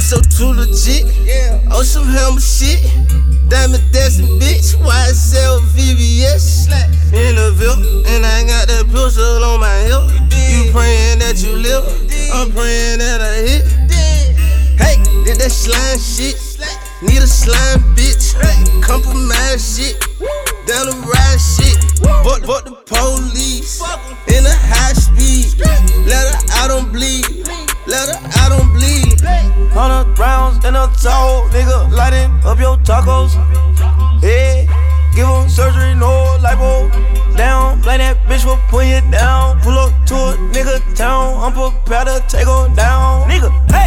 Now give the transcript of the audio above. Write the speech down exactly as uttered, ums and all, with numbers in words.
so too legit. Oh, some hammer shit. Diamond dancing bitch. Y S L V V S. In the Ville, and I got that pistol on my hip. You praying that you live, I'm praying that I hit. Hey, did that slime shit. Need a slime bitch. Compromise shit. Down the ride shit. Bought, bought the police. In a high speed. Let her out on bleed. Let her out on bleed. Hundred rounds in a toe, nigga, lighting up your tacos. Yeah, give him surgery, no lipo. Down, blame that bitch will pull you down. Pull up to a nigga town, I'm prepared to take her down. Nigga,